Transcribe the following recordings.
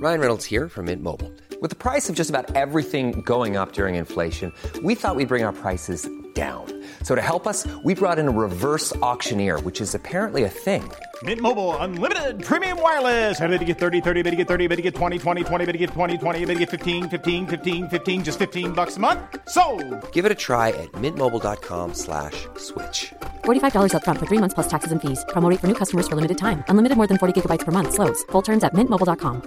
Ryan Reynolds here from Mint Mobile. With the price of just about everything going up during inflation, we thought we'd bring our prices down. So to help us, we brought in a reverse auctioneer, which is apparently a thing. Mint Mobile Unlimited Premium Wireless. How to get 30, 30, bit to get 30, bit to get 20, 20, 20, bit to get 20, 20, bit to get 15, 15, 15, 15, just $15 a month? Sold! Give it a try at mintmobile.com/switch. $45 up front for 3 months plus taxes and fees. Promo rate for new customers for limited time. Unlimited more than 40 gigabytes per month. Slows full terms at mintmobile.com.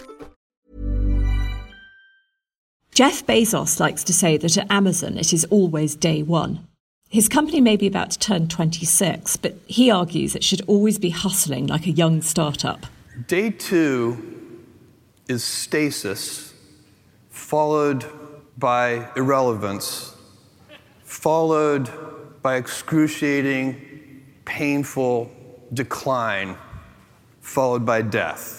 Jeff Bezos likes to say that at Amazon it is always day one. His company may be about to turn 26, but he argues it should always be hustling like a young startup. Day two is stasis, followed by irrelevance, followed by excruciating, painful decline, followed by death.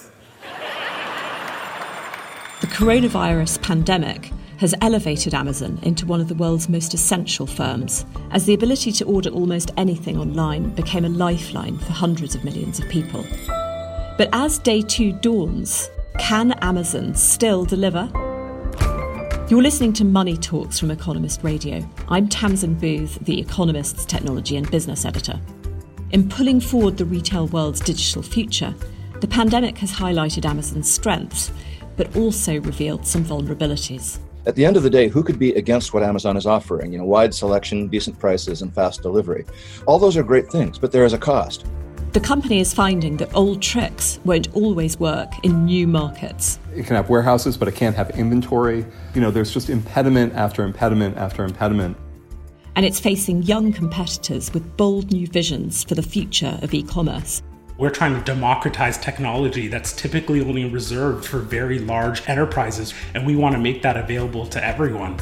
The coronavirus pandemic has elevated Amazon into one of the world's most essential firms, as the ability to order almost anything online became a lifeline for hundreds of millions of people. But as day two dawns, can Amazon still deliver? You're listening to Money Talks from Economist Radio. I'm Tamsin Booth, The Economist's technology and business editor. In pulling forward the retail world's digital future, the pandemic has highlighted Amazon's strengths, but also revealed some vulnerabilities. At the end of the day, who could be against what Amazon is offering? Wide selection, decent prices, and fast delivery. All those are great things, but there is a cost. The company is finding that old tricks won't always work in new markets. It can have warehouses, but it can't have inventory. There's just impediment after impediment after impediment. And it's facing young competitors with bold new visions for the future of e-commerce. We're trying to democratize technology that's typically only reserved for very large enterprises, and we want to make that available to everyone.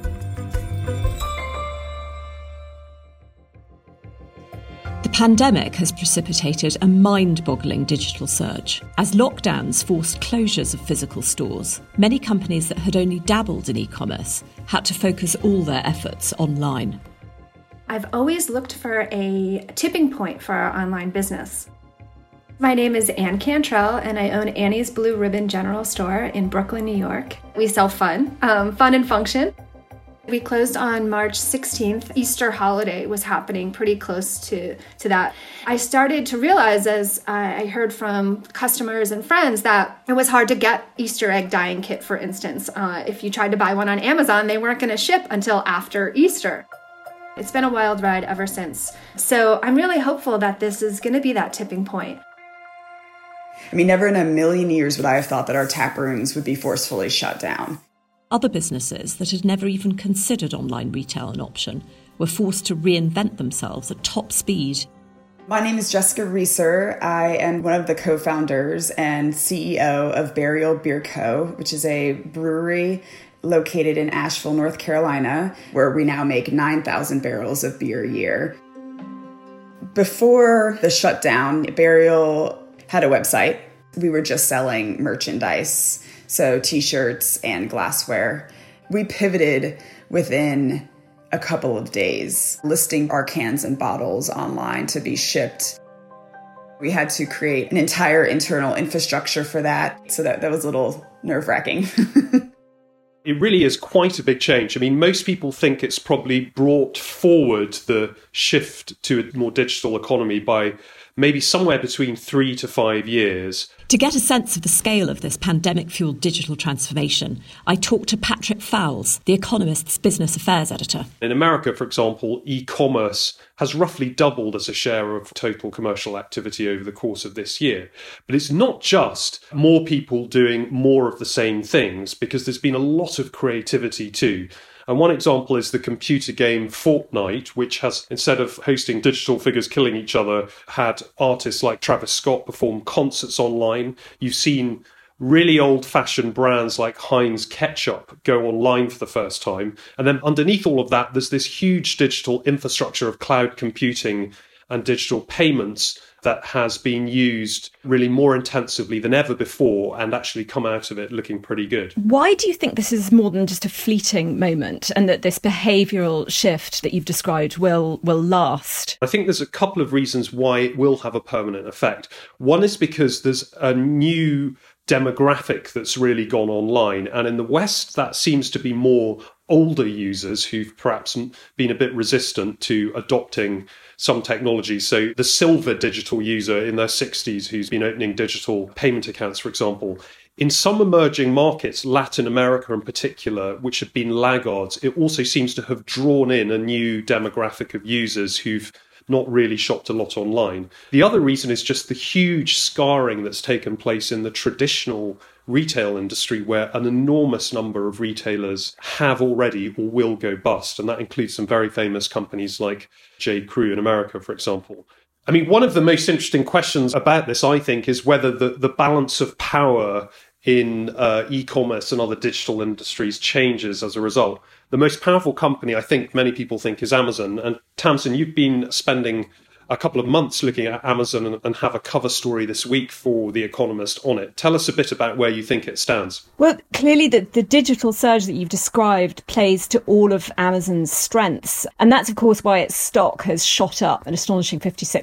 The pandemic has precipitated a mind-boggling digital surge. As lockdowns forced closures of physical stores, many companies that had only dabbled in e-commerce had to focus all their efforts online. I've always looked for a tipping point for our online business. My name is Ann Cantrell, and I own Annie's Blue Ribbon General Store in Brooklyn, New York. We sell fun and function. We closed on March 16th. Easter holiday was happening pretty close to that. I started to realize, as I heard from customers and friends, that it was hard to get Easter egg dyeing kit, for instance. If you tried to buy one on Amazon, they weren't going to ship until after Easter. It's been a wild ride ever since. So I'm really hopeful that this is going to be that tipping point. Never in a million years would I have thought that our tap rooms would be forcefully shut down. Other businesses that had never even considered online retail an option were forced to reinvent themselves at top speed. My name is Jessica Reeser. I am one of the co-founders and CEO of Burial Beer Co., which is a brewery located in Asheville, North Carolina, where we now make 9,000 barrels of beer a year. Before the shutdown, Burial had a website. We were just selling merchandise, so t-shirts and glassware. We pivoted within a couple of days, listing our cans and bottles online to be shipped. We had to create an entire internal infrastructure for that, so that was a little nerve-wracking. It really is quite a big change. Most people think it's probably brought forward the shift to a more digital economy by maybe somewhere between 3 to 5 years. To get a sense of the scale of this pandemic-fueled digital transformation, I talked to Patrick Fowles, The Economist's business affairs editor. In America, for example, e-commerce has roughly doubled as a share of total commercial activity over the course of this year. But it's not just more people doing more of the same things, because there's been a lot of creativity too. And one example is the computer game Fortnite, which has, instead of hosting digital figures killing each other, had artists like Travis Scott perform concerts online. You've seen really old-fashioned brands like Heinz Ketchup go online for the first time. And then underneath all of that, there's this huge digital infrastructure of cloud computing and digital payments that has been used really more intensively than ever before and actually come out of it looking pretty good. Why do you think this is more than just a fleeting moment and that this behavioural shift that you've described will last? I think there's a couple of reasons why it will have a permanent effect. One is because there's a new demographic that's really gone online. And in the West, that seems to be more older users who've perhaps been a bit resistant to adopting some technology. So the silver digital user in their 60s who's been opening digital payment accounts, for example. In some emerging markets, Latin America in particular, which have been laggards, it also seems to have drawn in a new demographic of users who've not really shopped a lot online. The other reason is just the huge scarring that's taken place in the traditional retail industry, where an enormous number of retailers have already or will go bust. And that includes some very famous companies like J.Crew in America, for example. I mean, one of the most interesting questions about this, I think, is whether the balance of power in e-commerce and other digital industries changes as a result. The most powerful company, I think many people think, is Amazon. And Tamsin, you've been spending a couple of months looking at Amazon and have a cover story this week for The Economist on it. Tell us a bit about where you think it stands. Well, clearly the digital surge that you've described plays to all of Amazon's strengths. And that's, of course, why its stock has shot up an astonishing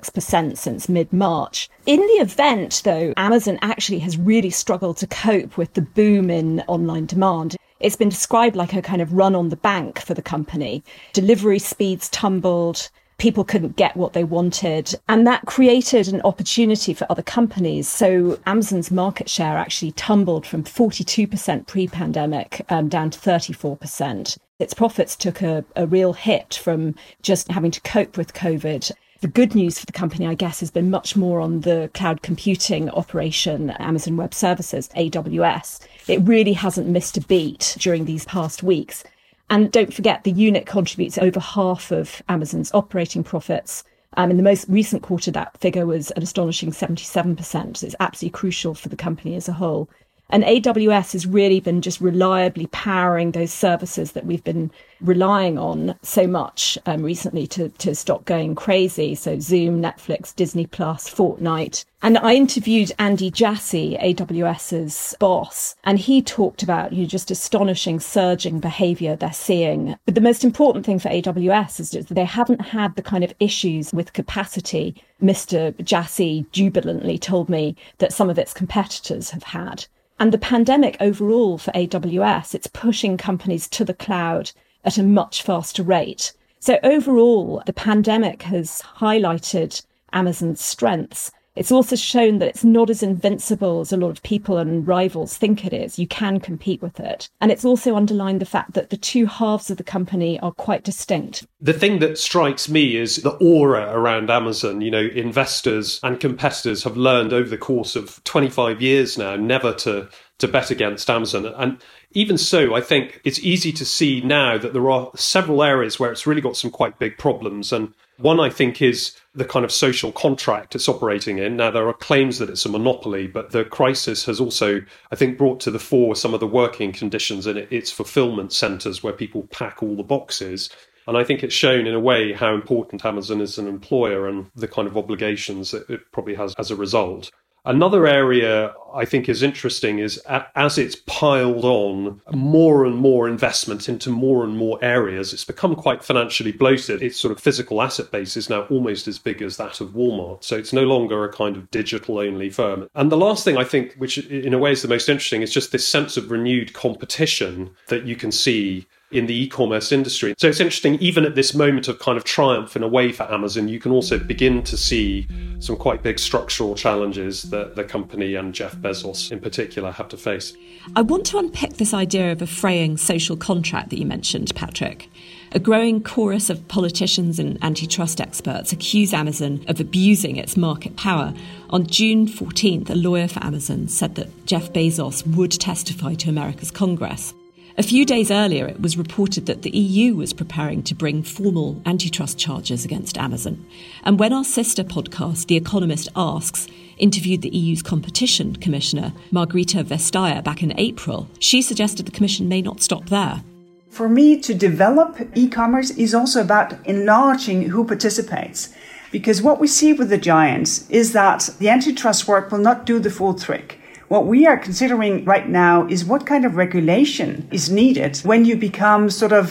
56% since mid-March. In the event, though, Amazon actually has really struggled to cope with the boom in online demand. It's been described like a kind of run on the bank for the company. Delivery speeds tumbled. People couldn't get what they wanted. And that created an opportunity for other companies. So Amazon's market share actually tumbled from 42% pre-pandemic down to 34%. Its profits took a real hit from just having to cope with COVID. The good news for the company, I guess, has been much more on the cloud computing operation, Amazon Web Services, AWS. It really hasn't missed a beat during these past weeks. And don't forget, the unit contributes over half of Amazon's operating profits. In the most recent quarter, that figure was an astonishing 77%. So it's absolutely crucial for the company as a whole. And AWS has really been just reliably powering those services that we've been relying on so much recently to stop going crazy. So Zoom, Netflix, Disney+, Fortnite. And I interviewed Andy Jassy, AWS's boss, and he talked about just astonishing surging behavior they're seeing. But the most important thing for AWS is that they haven't had the kind of issues with capacity Mr. Jassy jubilantly told me that some of its competitors have had. And the pandemic overall for AWS, it's pushing companies to the cloud at a much faster rate. So overall, the pandemic has highlighted Amazon's strengths. It's also shown that it's not as invincible as a lot of people and rivals think it is. You can compete with it. And it's also underlined the fact that the two halves of the company are quite distinct. The thing that strikes me is the aura around Amazon. Investors and competitors have learned over the course of 25 years now never to bet against Amazon. And even so, I think it's easy to see now that there are several areas where it's really got some quite big problems. And one, I think, is the kind of social contract it's operating in. Now, there are claims that it's a monopoly, but the crisis has also, I think, brought to the fore some of the working conditions in its fulfillment centers where people pack all the boxes. And I think it's shown in a way how important Amazon is an employer and the kind of obligations that it probably has as a result. Another area I think is interesting is as it's piled on more and more investment into more and more areas, it's become quite financially bloated. Its sort of physical asset base is now almost as big as that of Walmart. So it's no longer a kind of digital-only firm. And the last thing I think, which in a way is the most interesting, is just this sense of renewed competition that you can see in the e-commerce industry. So it's interesting, even at this moment of kind of triumph in a way for Amazon, you can also begin to see some quite big structural challenges that the company and Jeff Bezos in particular have to face. I want to unpick this idea of a fraying social contract that you mentioned, Patrick. A growing chorus of politicians and antitrust experts accuse Amazon of abusing its market power. On June 14th, a lawyer for Amazon said that Jeff Bezos would testify to America's Congress. A few days earlier, it was reported that the EU was preparing to bring formal antitrust charges against Amazon. And when our sister podcast, The Economist Asks, interviewed the EU's competition commissioner, Margrethe Vestager, back in April, she suggested the Commission may not stop there. For me, to develop e-commerce is also about enlarging who participates. Because what we see with the giants is that the antitrust work will not do the full trick. What we are considering right now is what kind of regulation is needed when you become sort of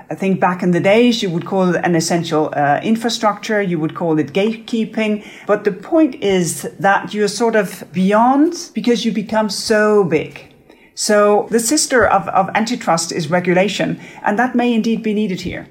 I think back in the days, you would call it an essential infrastructure, you would call it gatekeeping. But the point is that you're sort of beyond because you become so big. So the sister of antitrust is regulation, and that may indeed be needed here.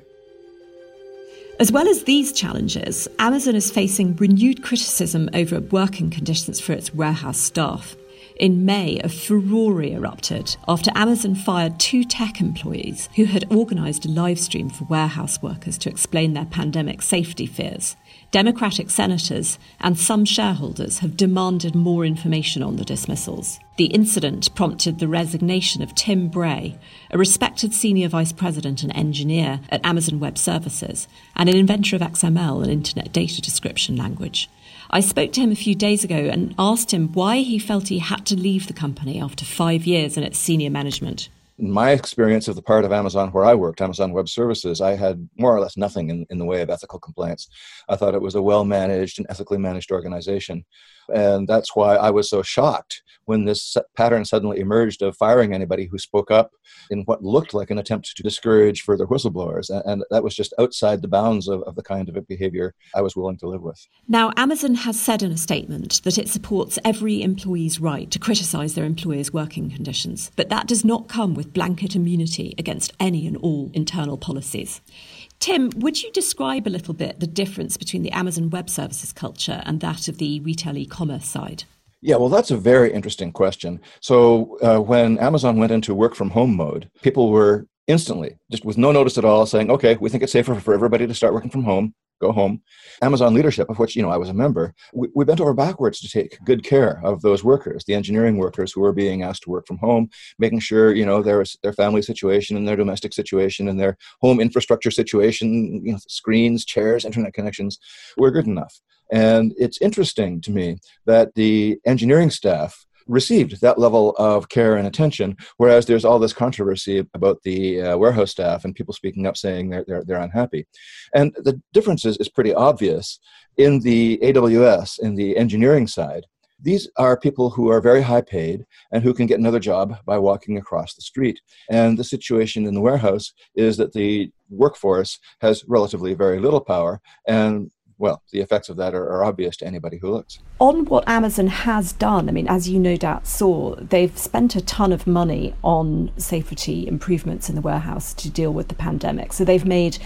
As well as these challenges, Amazon is facing renewed criticism over working conditions for its warehouse staff. In May, a furore erupted after Amazon fired 2 tech employees who had organised a live stream for warehouse workers to explain their pandemic safety fears. Democratic senators and some shareholders have demanded more information on the dismissals. The incident prompted the resignation of Tim Bray, a respected senior vice president and engineer at Amazon Web Services and an inventor of XML, an internet data description language. I spoke to him a few days ago and asked him why he felt he had to leave the company after 5 years in its senior management. In my experience of the part of Amazon where I worked, Amazon Web Services, I had more or less nothing in the way of ethical complaints. I thought it was a well-managed and ethically managed organization. And that's why I was so shocked when this pattern suddenly emerged of firing anybody who spoke up in what looked like an attempt to discourage further whistleblowers. And that was just outside the bounds of the kind of behavior I was willing to live with. Now, Amazon has said in a statement that it supports every employee's right to criticise their employer's working conditions, but that does not come with blanket immunity against any and all internal policies. Tim, would you describe a little bit the difference between the Amazon Web Services culture and that of the retail e-commerce side? Yeah, well, that's a very interesting question. So when Amazon went into work from home mode, people were instantly, just with no notice at all, saying, okay, we think it's safer for everybody to start working from home. Go home. Amazon leadership, of which I was a member, we bent over backwards to take good care of those workers, the engineering workers who were being asked to work from home, making sure their family situation and their domestic situation and their home infrastructure situation, screens, chairs, internet connections were good enough. And it's interesting to me that the engineering staff received that level of care and attention, whereas there's all this controversy about the warehouse staff and people speaking up saying they're unhappy. And the difference is pretty obvious. In the AWS, in the engineering side, these are people who are very high paid and who can get another job by walking across the street. And the situation in the warehouse is that the workforce has relatively very little power, and well, the effects of that are obvious to anybody who looks. On what Amazon has done, as you no doubt saw, they've spent a ton of money on safety improvements in the warehouse to deal with the pandemic. So they've made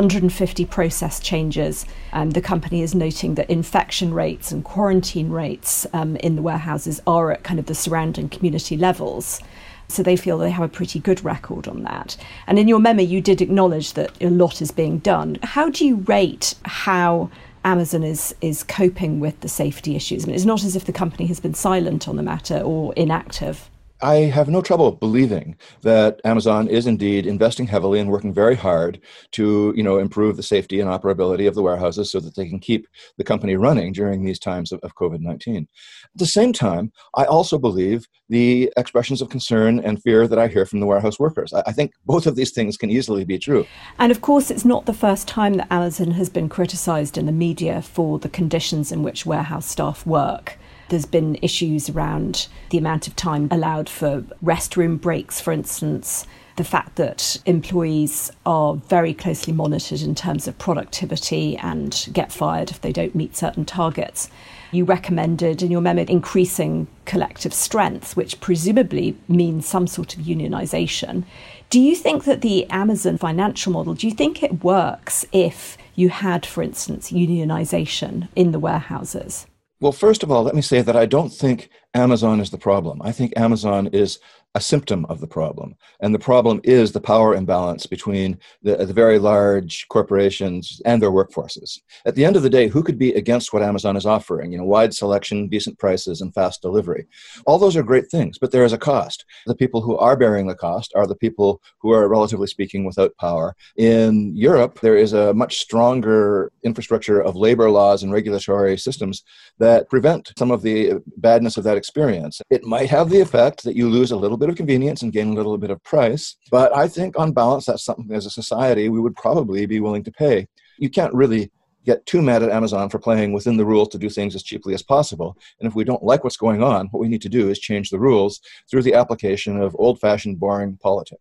150 process changes. The company is noting that infection rates and quarantine rates in the warehouses are at kind of the surrounding community levels. So they feel they have a pretty good record on that. And in your memo, you did acknowledge that a lot is being done. How do you rate how Amazon is coping with the safety issues? It's not as if the company has been silent on the matter or inactive. I have no trouble believing that Amazon is indeed investing heavily and working very hard to, improve the safety and operability of the warehouses so that they can keep the company running during these times of COVID-19. At the same time, I also believe the expressions of concern and fear that I hear from the warehouse workers. I think both of these things can easily be true. And of course, it's not the first time that Amazon has been criticised in the media for the conditions in which warehouse staff work. There's been issues around the amount of time allowed for restroom breaks, for instance, the fact that employees are very closely monitored in terms of productivity and get fired if they don't meet certain targets. You recommended in your memo increasing collective strength, which presumably means some sort of unionisation. Do you think that the Amazon financial model, do you think it works if you had, for instance, unionisation in the warehouses? Well, first of all, let me say that I don't think Amazon is the problem. I think Amazon is a symptom of the problem. And the problem is the power imbalance between the very large corporations and their workforces. At the end of the day, who could be against what Amazon is offering? Wide selection, decent prices, and fast delivery. All those are great things, but there is a cost. The people who are bearing the cost are the people who are, relatively speaking, without power. In Europe, there is a much stronger infrastructure of labor laws and regulatory systems that prevent some of the badness of that experience. It might have the effect that you lose a little bit of convenience and gain a little bit of price, but I think on balance, that's something as a society we would probably be willing to pay. You can't really get too mad at Amazon for playing within the rules to do things as cheaply as possible. And if we don't like what's going on, what we need to do is change the rules through the application of old-fashioned, boring politics.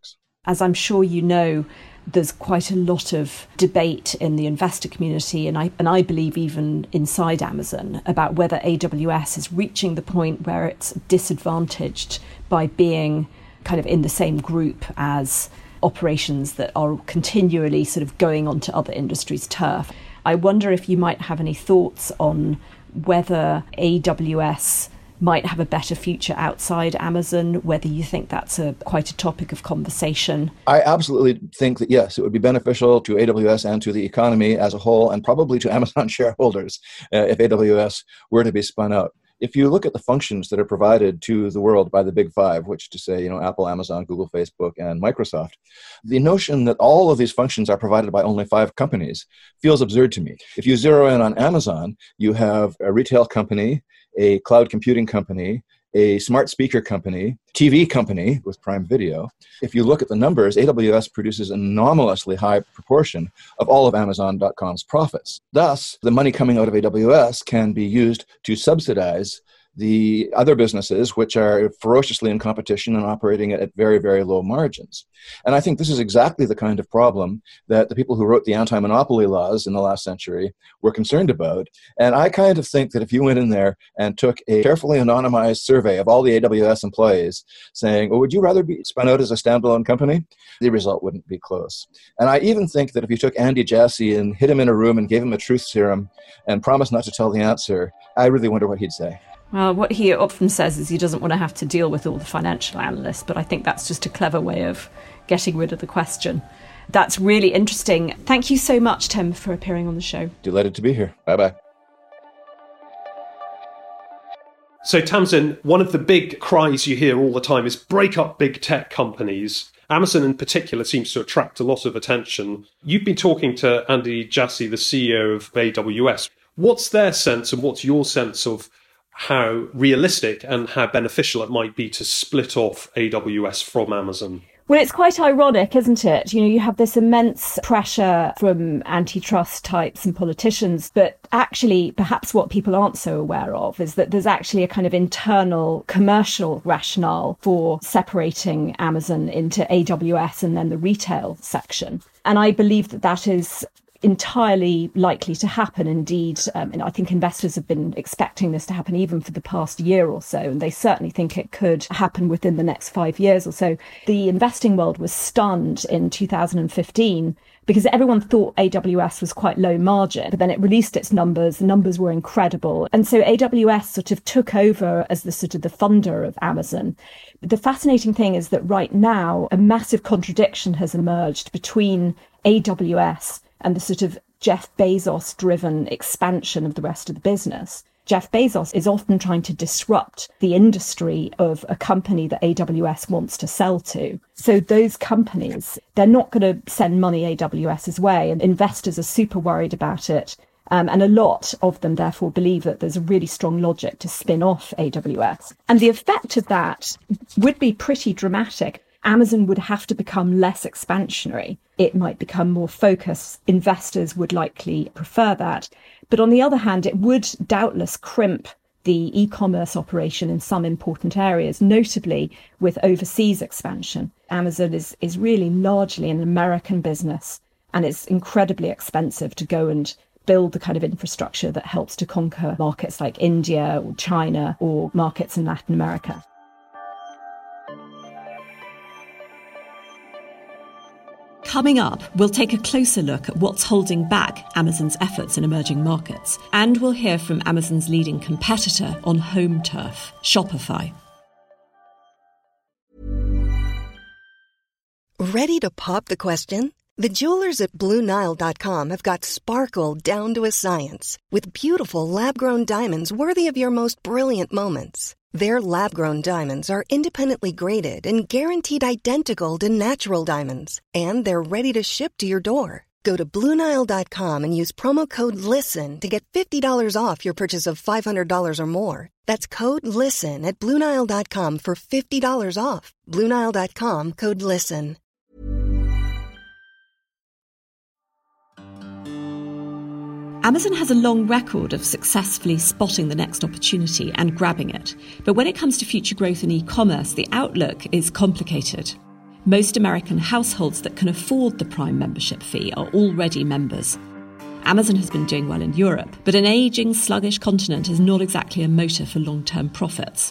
As I'm sure you know, there's quite a lot of debate in the investor community, and I believe even inside Amazon, about whether AWS is reaching the point where it's disadvantaged by being kind of in the same group as operations that are continually sort of going onto other industries' turf. I wonder if you might have any thoughts on whether AWS might have a better future outside Amazon, whether you think that's quite a topic of conversation. I absolutely think that, yes, it would be beneficial to AWS and to the economy as a whole, and probably to Amazon shareholders if AWS were to be spun out. If you look at the functions that are provided to the world by the big five, which to say, Apple, Amazon, Google, Facebook, and Microsoft, the notion that all of these functions are provided by only 5 companies feels absurd to me. If you zero in on Amazon, you have a retail company, a cloud computing company, a smart speaker company, TV company with Prime Video. If you look at the numbers, AWS produces an anomalously high proportion of all of Amazon.com's profits. Thus, the money coming out of AWS can be used to subsidize the other businesses which are ferociously in competition and operating at very, very low margins. And I think this is exactly the kind of problem that the people who wrote the anti-monopoly laws in the last century were concerned about. And I kind of think that if you went in there and took a carefully anonymized survey of all the AWS employees saying, well, would you rather be spun out as a standalone company? The result wouldn't be close. And I even think that if you took Andy Jassy and hid him in a room and gave him a truth serum and promised not to tell the answer, I really wonder what he'd say. Well, what he often says is he doesn't want to have to deal with all the financial analysts, but I think that's just a clever way of getting rid of the question. That's really interesting. Thank you so much, Tim, for appearing on the show. Delighted to be here. Bye-bye. So, Tamsin, one of the big cries you hear all the time is break up big tech companies. Amazon in particular seems to attract a lot of attention. You've been talking to Andy Jassy, the CEO of AWS. What's their sense and what's your sense of how realistic and how beneficial it might be to split off AWS from Amazon? Well, it's quite ironic, isn't it? You have this immense pressure from antitrust types and politicians, but actually perhaps what people aren't so aware of is that there's actually a kind of internal commercial rationale for separating Amazon into AWS and then the retail section. And I believe that that is entirely likely to happen. Indeed, and I think investors have been expecting this to happen even for the past year or so, and they certainly think it could happen within the next 5 years or so. The investing world was stunned in 2015 because everyone thought AWS was quite low margin, but then it released its numbers. The numbers were incredible. And so AWS sort of took over as the funder of Amazon. The fascinating thing is that right now, a massive contradiction has emerged between AWS and the sort of Jeff Bezos-driven expansion of the rest of the business. Jeff Bezos is often trying to disrupt the industry of a company that AWS wants to sell to. So those companies, they're not going to send money AWS's way, and investors are super worried about it. And a lot of them, therefore, believe that there's a really strong logic to spin off AWS. And the effect of that would be pretty dramatic. Amazon would have to become less expansionary. It might become more focused. Investors would likely prefer that. But on the other hand, it would doubtless crimp the e-commerce operation in some important areas, notably with overseas expansion. Amazon is really largely an American business, and it's incredibly expensive to go and build the kind of infrastructure that helps to conquer markets like India or China or markets in Latin America. Coming up, we'll take a closer look at what's holding back Amazon's efforts in emerging markets, and we'll hear from Amazon's leading competitor on home turf, Shopify. Ready to pop the question? The jewelers at BlueNile.com have got sparkle down to a science with beautiful lab-grown diamonds worthy of your most brilliant moments. Their lab-grown diamonds are independently graded and guaranteed identical to natural diamonds, and they're ready to ship to your door. Go to BlueNile.com and use promo code LISTEN to get $50 off your purchase of $500 or more. That's code LISTEN at BlueNile.com for $50 off. BlueNile.com, code LISTEN. Amazon has a long record of successfully spotting the next opportunity and grabbing it. But when it comes to future growth in e-commerce, the outlook is complicated. Most American households that can afford the Prime membership fee are already members. Amazon has been doing well in Europe, but an ageing, sluggish continent is not exactly a motor for long-term profits.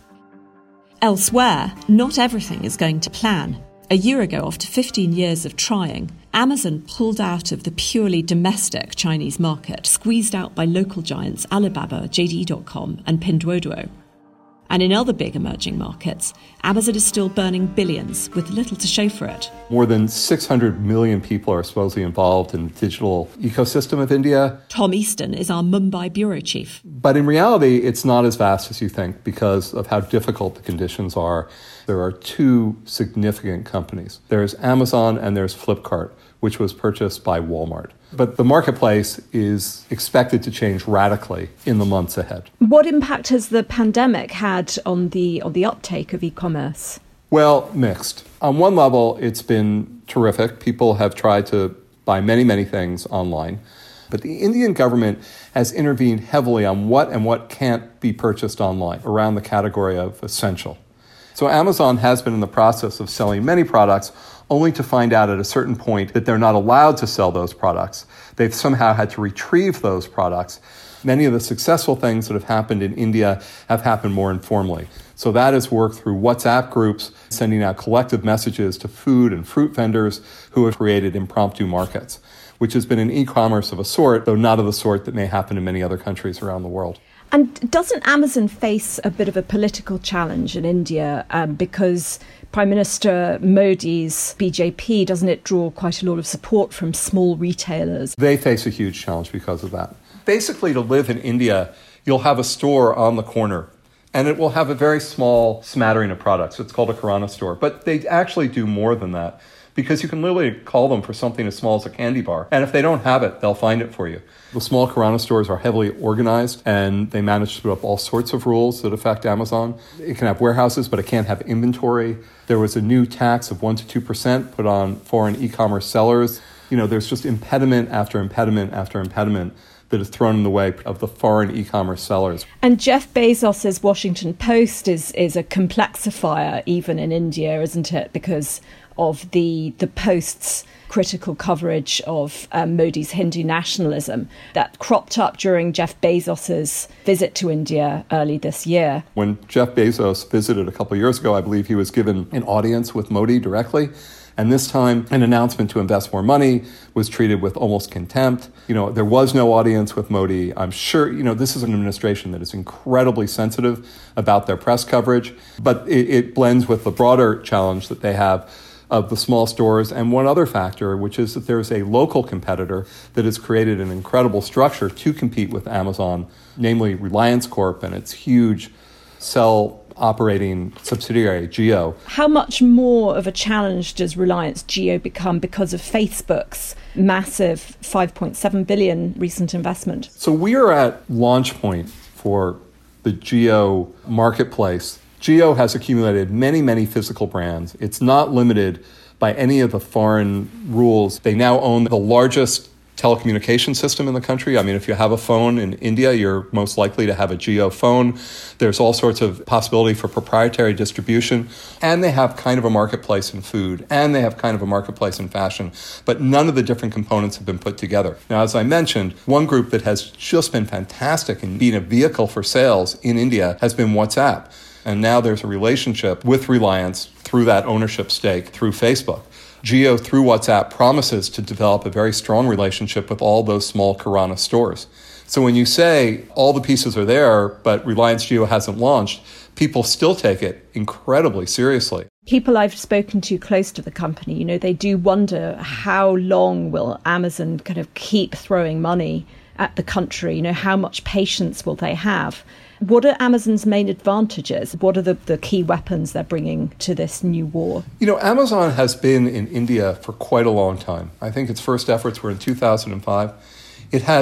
Elsewhere, not everything is going to plan. A year ago, after 15 years of trying, Amazon pulled out of the purely domestic Chinese market, squeezed out by local giants Alibaba, JD.com and Pinduoduo. And in other big emerging markets, Amazon is still burning billions with little to show for it. More than 600 million people are supposedly involved in the digital ecosystem of India. Tom Easton is our Mumbai bureau chief. But in reality, it's not as vast as you think because of how difficult the conditions are. There are two significant companies. There's Amazon and there's Flipkart, which was purchased by Walmart. But the marketplace is expected to change radically in the months ahead. What impact has the pandemic had on the uptake of e-commerce? Well, mixed. On one level, it's been terrific. People have tried to buy many, many things online. But the Indian government has intervened heavily on what and what can't be purchased online around the category of essential. So Amazon has been in the process of selling many products only to find out at a certain point that they're not allowed to sell those products. They've somehow had to retrieve those products. Many of the successful things that have happened in India have happened more informally. So that has worked through WhatsApp groups, sending out collective messages to food and fruit vendors who have created impromptu markets, which has been an e-commerce of a sort, though not of the sort that may happen in many other countries around the world. And doesn't Amazon face a bit of a political challenge in India because Prime Minister Modi's BJP, doesn't it draw quite a lot of support from small retailers? They face a huge challenge because of that. Basically, to live in India, you'll have a store on the corner, and it will have a very small smattering of products. It's called a Kirana store. But they actually do more than that because you can literally call them for something as small as a candy bar. And if they don't have it, they'll find it for you. The small Kirana stores are heavily organized, and they manage to put up all sorts of rules that affect Amazon. It can have warehouses, but it can't have inventory. There was a new tax of 1% to 2% put on foreign e-commerce sellers. There's just impediment after impediment after impediment that is thrown in the way of the foreign e-commerce sellers. And Jeff Bezos's Washington Post is a complexifier even in India, isn't it? Because of the Post's critical coverage of Modi's Hindu nationalism that cropped up during Jeff Bezos's visit to India early this year. When Jeff Bezos visited a couple of years ago, I believe he was given an audience with Modi directly. And this time, an announcement to invest more money was treated with almost contempt. There was no audience with Modi. I'm sure, this is an administration that is incredibly sensitive about their press coverage, but it blends with the broader challenge that they have of the small stores. And one other factor, which is that there's a local competitor that has created an incredible structure to compete with Amazon, namely Reliance Corp and its huge cell operating subsidiary, Jio. How much more of a challenge does Reliance Jio become because of Facebook's massive $5.7 billion recent investment? So we are at launch point for the Jio marketplace. Jio has accumulated many, many physical brands. It's not limited by any of the foreign rules. They now own the largest telecommunication system in the country. I mean, if you have a phone in India, you're most likely to have a Jio phone. There's all sorts of possibility for proprietary distribution. And they have kind of a marketplace in food. And they have kind of a marketplace in fashion. But none of the different components have been put together. Now, as I mentioned, one group that has just been fantastic in being a vehicle for sales in India has been WhatsApp. And now there's a relationship with Reliance through that ownership stake through Facebook. Jio, through WhatsApp, promises to develop a very strong relationship with all those small Kirana stores. So when you say all the pieces are there, but Reliance Jio hasn't launched, people still take it incredibly seriously. People I've spoken to close to the company, they do wonder how long will Amazon kind of keep throwing money at the country? How much patience will they have? What are Amazon's main advantages? What are the key weapons they're bringing to this new war? Amazon has been in India for quite a long time. I think its first efforts were in 2005. It has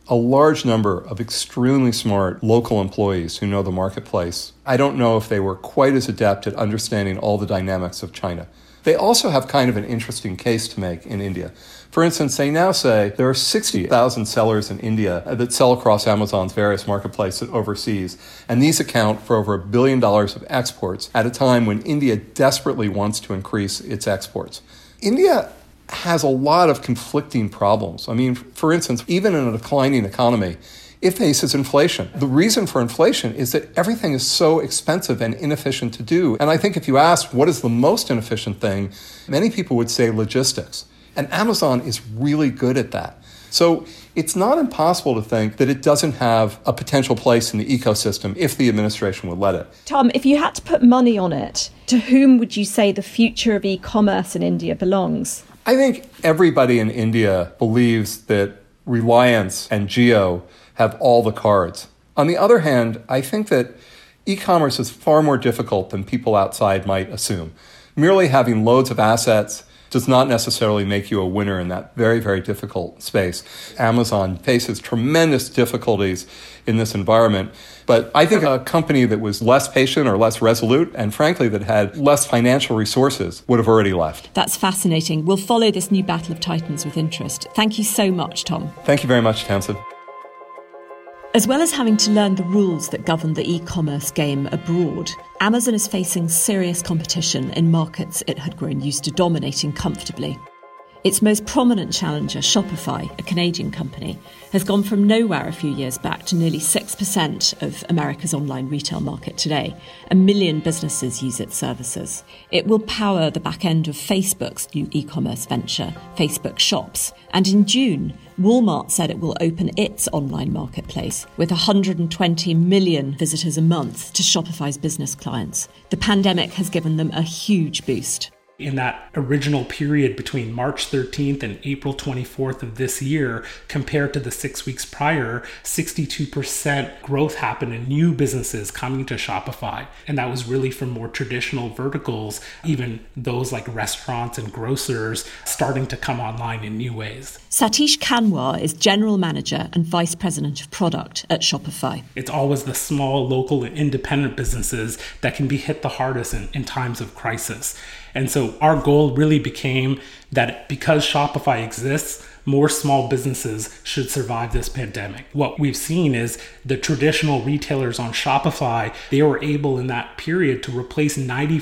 a large number of extremely smart local employees who know the marketplace. I don't know if they were quite as adept at understanding all the dynamics of China. They also have kind of an interesting case to make in India. For instance, they now say there are 60,000 sellers in India that sell across Amazon's various marketplaces overseas, and these account for over $1 billion of exports at a time when India desperately wants to increase its exports. India has a lot of conflicting problems. I mean, for instance, even in a declining economy, it faces inflation. The reason for inflation is that everything is so expensive and inefficient to do. And I think if you ask what is the most inefficient thing, many people would say logistics. And Amazon is really good at that. So it's not impossible to think that it doesn't have a potential place in the ecosystem if the administration would let it. Tom, if you had to put money on it, to whom would you say the future of e-commerce in India belongs? I think everybody in India believes that Reliance and Jio have all the cards. On the other hand, I think that e-commerce is far more difficult than people outside might assume. Merely having loads of assets does not necessarily make you a winner in that very, very difficult space. Amazon faces tremendous difficulties in this environment, but I think a company that was less patient or less resolute, and frankly that had less financial resources, would have already left. That's fascinating. We'll follow this new battle of titans with interest. Thank you so much, Tom. Thank you very much, Tamsin. As well as having to learn the rules that govern the e-commerce game abroad, Amazon is facing serious competition in markets it had grown used to dominating comfortably. Its most prominent challenger, Shopify, a Canadian company, has gone from nowhere a few years back to nearly 6% of America's online retail market today. 1 million businesses use its services. It will power the back end of Facebook's new e-commerce venture, Facebook Shops. And in June, Walmart said it will open its online marketplace with 120 million visitors a month to Shopify's business clients. The pandemic has given them a huge boost. In that original period between March 13th and April 24th of this year, compared to the 6 weeks prior, 62% growth happened in new businesses coming to Shopify. And that was really from more traditional verticals, even those like restaurants and grocers starting to come online in new ways. Satish Kanwar is General Manager and Vice President of Product at Shopify. It's always the small, local, and independent businesses that can be hit the hardest in times of crisis. And so our goal really became that because Shopify exists, more small businesses should survive this pandemic. What we've seen is the traditional retailers on Shopify, they were able in that period to replace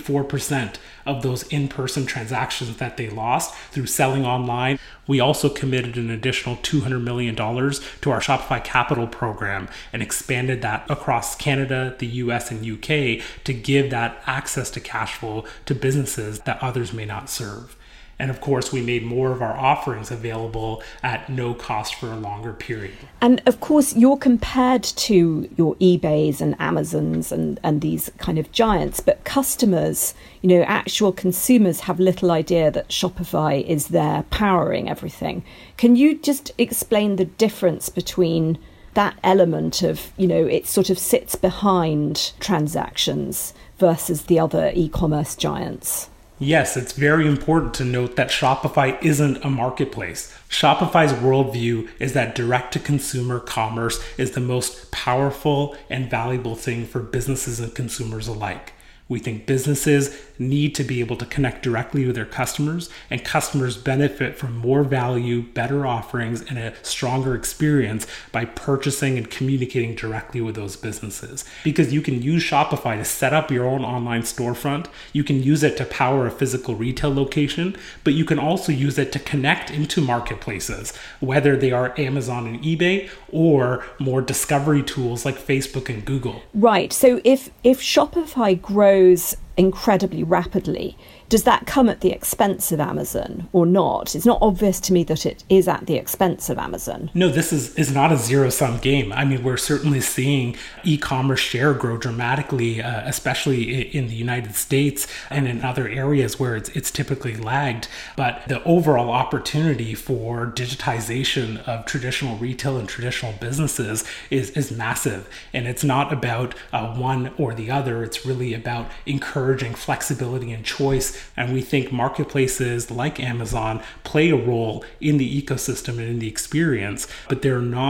94% of those in-person transactions that they lost through selling online. We also committed an additional $200 million to our Shopify Capital program and expanded that across Canada, the US, and UK to give that access to cash flow to businesses that others may not serve. And of course, we made more of our offerings available at no cost for a longer period. And of course, you're compared to your eBays and Amazons and these kind of giants, but customers, actual consumers have little idea that Shopify is there powering everything. Can you just explain the difference between that element of, it sort of sits behind transactions versus the other e-commerce giants? Yes, it's very important to note that Shopify isn't a marketplace. Shopify's worldview is that direct-to-consumer commerce is the most powerful and valuable thing for businesses and consumers alike. We think businesses need to be able to connect directly with their customers, and customers benefit from more value, better offerings, and a stronger experience by purchasing and communicating directly with those businesses. Because you can use Shopify to set up your own online storefront, you can use it to power a physical retail location, but you can also use it to connect into marketplaces, whether they are Amazon and eBay or more discovery tools like Facebook and Google. Right. So if Shopify grows incredibly rapidly, does that come at the expense of Amazon or not? It's not obvious to me that it is at the expense of Amazon. No, this is not a zero-sum game. I mean, we're certainly seeing e-commerce share grow dramatically, especially in the United States and in other areas where it's typically lagged. But the overall opportunity for digitization of traditional retail and traditional businesses is massive. And it's not about one or the other. It's really about encouraging flexibility and choice. And we think marketplaces like Amazon play a role in the ecosystem and in the experience, but they're not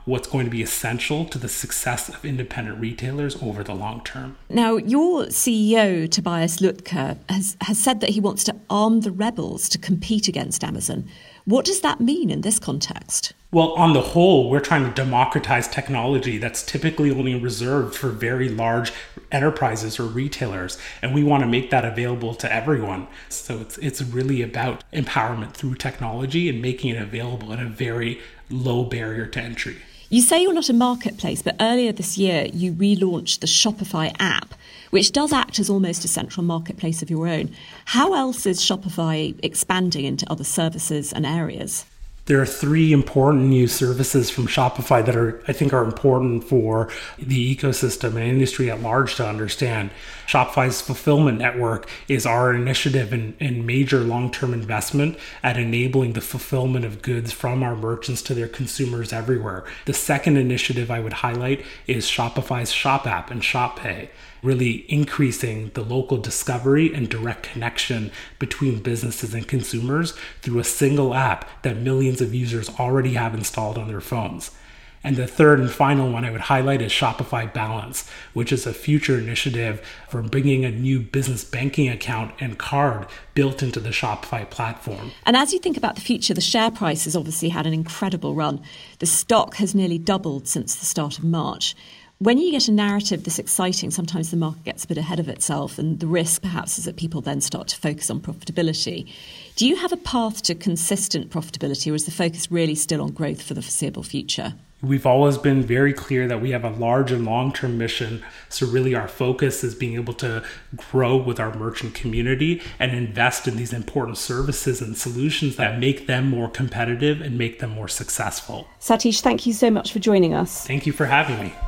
what's going to be essential to the success of independent retailers over the long term. Now, your CEO, Tobias Lütke, has said that he wants to arm the rebels to compete against Amazon. What does that mean in this context? Well, on the whole, we're trying to democratize technology that's typically only reserved for very large enterprises or retailers, and we want to make that available to everyone. So it's really about empowerment through technology and making it available at a very low barrier to entry. You say you're not a marketplace, but earlier this year you relaunched the Shopify app, which does act as almost a central marketplace of your own. How else is Shopify expanding into other services and areas? There are 3 important new services from Shopify that I think are important for the ecosystem and industry at large to understand. Shopify's fulfillment network is our initiative and major long-term investment at enabling the fulfillment of goods from our merchants to their consumers everywhere. The second initiative I would highlight is Shopify's Shop app and Shop Pay, really increasing the local discovery and direct connection between businesses and consumers through a single app that millions of users already have installed on their phones. And the third and final one I would highlight is Shopify Balance, which is a future initiative for bringing a new business banking account and card built into the Shopify platform. And as you think about the future, the share price has obviously had an incredible run. The stock has nearly doubled since the start of March. When you get a narrative this exciting, sometimes the market gets a bit ahead of itself, and the risk perhaps is that people then start to focus on profitability. Do you have a path to consistent profitability, or is the focus really still on growth for the foreseeable future? We've always been very clear that we have a large and long-term mission. So really our focus is being able to grow with our merchant community and invest in these important services and solutions that make them more competitive and make them more successful. Satish, thank you so much for joining us. Thank you for having me.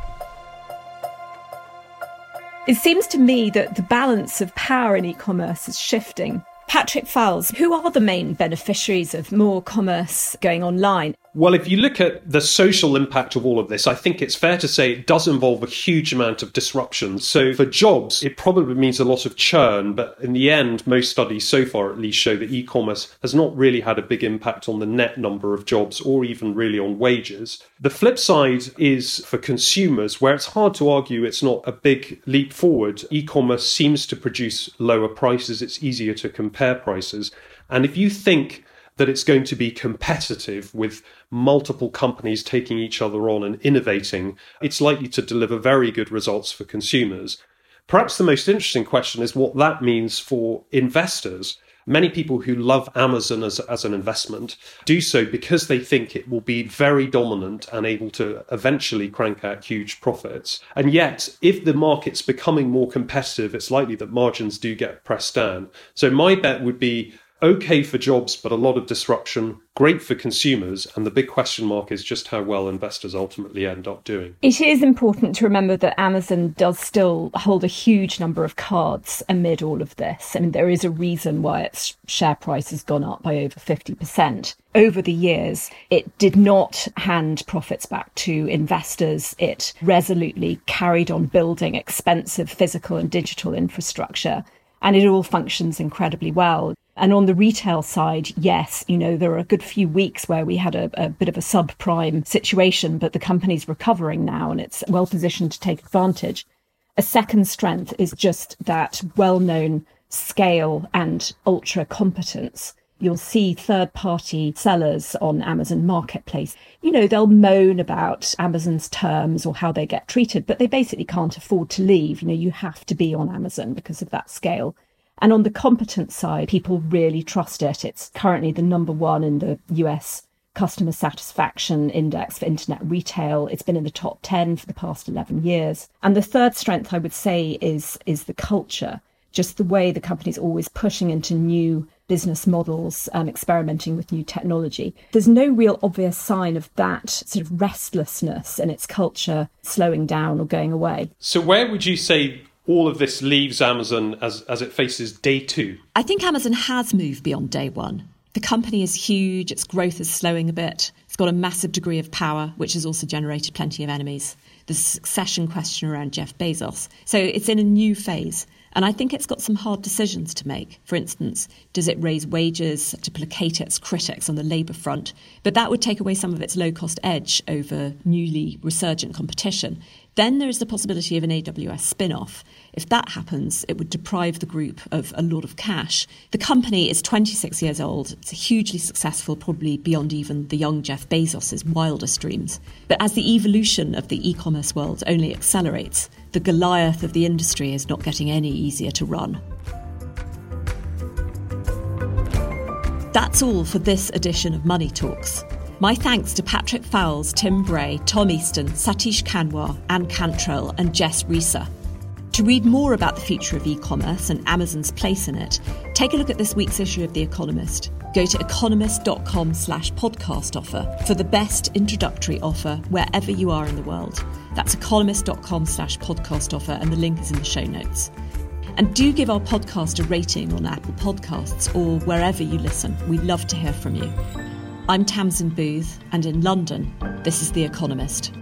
It seems to me that the balance of power in e-commerce is shifting. Patrick Fowles, who are the main beneficiaries of more commerce going online? Well, if you look at the social impact of all of this, I think it's fair to say it does involve a huge amount of disruption. So for jobs, it probably means a lot of churn. But in the end, most studies so far at least show that e-commerce has not really had a big impact on the net number of jobs or even really on wages. The flip side is for consumers, where it's hard to argue it's not a big leap forward. E-commerce seems to produce lower prices. It's easier to compare prices. And if you think that it's going to be competitive with multiple companies taking each other on and innovating, it's likely to deliver very good results for consumers. Perhaps the most interesting question is what that means for investors. Many people who love Amazon as an investment do so because they think it will be very dominant and able to eventually crank out huge profits. And yet, if the market's becoming more competitive, it's likely that margins do get pressed down. So my bet would be okay for jobs, but a lot of disruption, great for consumers. And the big question mark is just how well investors ultimately end up doing. It is important to remember that Amazon does still hold a huge number of cards amid all of this. I mean, there is a reason why its share price has gone up by over 50%. Over the years, it did not hand profits back to investors. It resolutely carried on building expensive physical and digital infrastructure, and it all functions incredibly well. And on the retail side, yes, there are a good few weeks where we had a bit of a subprime situation, but the company's recovering now and it's well positioned to take advantage. A second strength is just that well-known scale and ultra competence. You'll see third-party sellers on Amazon Marketplace. They'll moan about Amazon's terms or how they get treated, but they basically can't afford to leave. You have to be on Amazon because of that scale. And on the competence side, people really trust it. It's currently the number one in the US customer satisfaction index for internet retail. It's been in the top 10 for the past 11 years. And the third strength, I would say, is the culture, just the way the company's always pushing into new business models, experimenting with new technology. There's no real obvious sign of that sort of restlessness in its culture slowing down or going away. So where would you say all of this leaves Amazon as it faces day two? I think Amazon has moved beyond day one. The company is huge, its growth is slowing a bit, it's got a massive degree of power, which has also generated plenty of enemies. There's a succession question around Jeff Bezos. So it's in a new phase. And I think it's got some hard decisions to make. For instance, does it raise wages to placate its critics on the labour front? But that would take away some of its low-cost edge over newly resurgent competition. Then there is the possibility of an AWS spin-off. If that happens, it would deprive the group of a lot of cash. The company is 26 years old. It's hugely successful, probably beyond even the young Jeff Bezos' wildest dreams. But as the evolution of the e-commerce world only accelerates, the Goliath of the industry is not getting any easier to run. That's all for this edition of Money Talks. My thanks to Patrick Fowles, Tim Bray, Tom Easton, Satish Kanwar, Anne Cantrell and Jess Reeser. To read more about the future of e-commerce and Amazon's place in it, take a look at this week's issue of The Economist. Go to economist.com/podcast offer for the best introductory offer wherever you are in the world. That's economist.com/podcast offer, and the link is in the show notes. And do give our podcast a rating on Apple Podcasts or wherever you listen. We'd love to hear from you. I'm Tamsin Booth, and in London, this is The Economist.